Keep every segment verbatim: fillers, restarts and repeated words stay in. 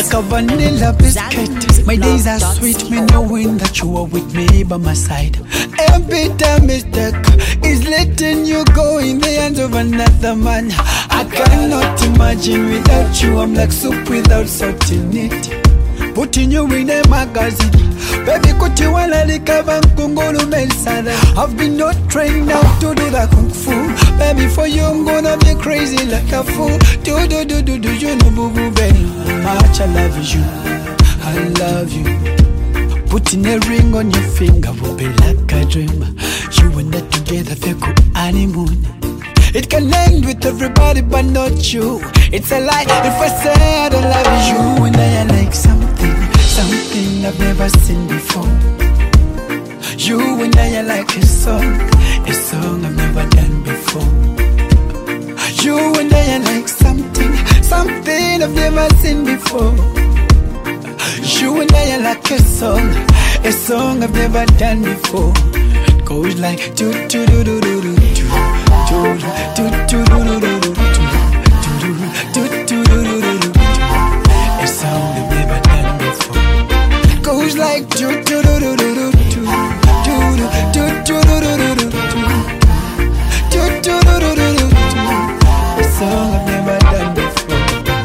like a vanilla biscuit. My days are sweet, me knowing that you are with me by my side. Every time mistake is letting you go in the hands of another man. I cannot imagine without you. I'm like soup without salt in it. Putting you in a magazine, baby, kuti wala likava nkungulu melsada. I've been not trained now to do the kung fu. Baby, for you I'm gonna be crazy like a fool. Do do do do do you know boo boo baby, how much I love you, I love you. Putting a ring on your finger will be like a dream. You and I together, the good honeymoon. It can end with everybody but not you. It's a lie if I say I don't love you. And I like something, something I've never seen before. You and I are like a song, a song I've never done before. You and I are like something, something I've never seen before. You and I are like a song, a song I've never done before. It goes like do do do do do do do do do do do do do do do do do do. A song I've never done before. It goes like do do do do do do do do do do do do do do do do do. A song I've never done before.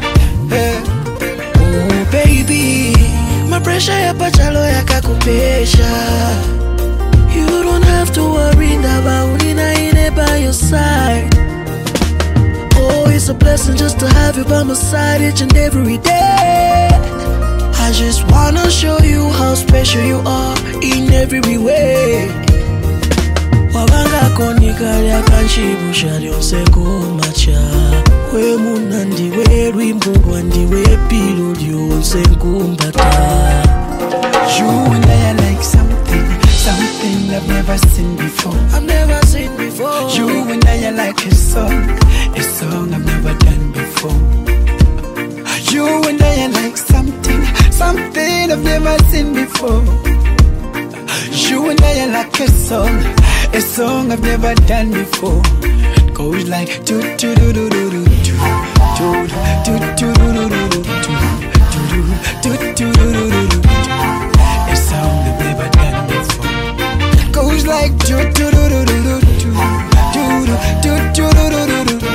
Oh baby, my pressure yapachalo yakakupesha. You don't have to worry about it by your side. Oh, it's a blessing just to have you by my side each and every day. I just wanna show you how special you are in every way. Wabanga konikali akanshibusha lyonse kumacha. We munandi we rwimbo rwandi we pilo lyonse nkumbata. You and I are like something, something I've never seen before. I've never seen before. You and I are like a song, a song I've never done before. You and I are like something, something I've never seen before. You and I are like a song, a song I've never done before. It goes like do do do do do do do do do do do do do do do do. A song I've never done before. It goes like do do do do do do do do do do do do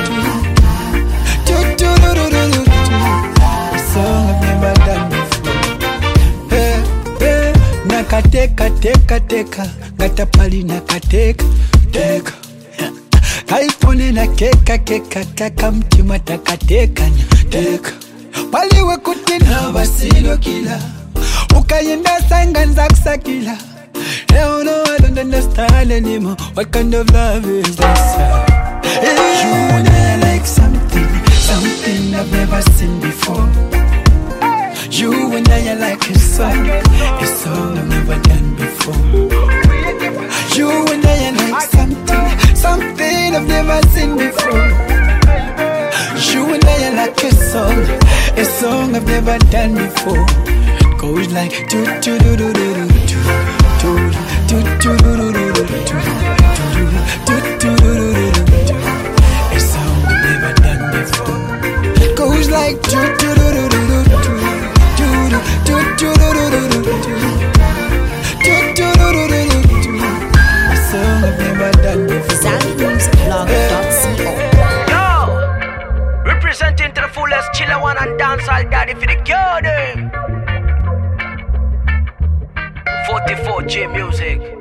do. A song I've never done before. Hey, hey, nakateka teka teka, gatapali nakateka teka. Kaipone na keka keka kaka mtima takateka teka. Paliwe kutina basilo kila, ukayenda sanga nzaksa kila. Hell no, I don't understand anymore. What kind of love is this? You and I are like something, something I've never seen before. You and I are like a song, a song I've never done before. You and I are like something, something I've never seen before. You and I are like a song, a song I've never done before. It goes like do do do do do do do do do do do do do do do do. A song I've never done before. It goes like do do do do do do do do do do do do do. A song I've never done before. Zanmusicblog dot co. Yo, representing to the fullest chiller one and dancehall daddy for the cure them. forty-four J Music.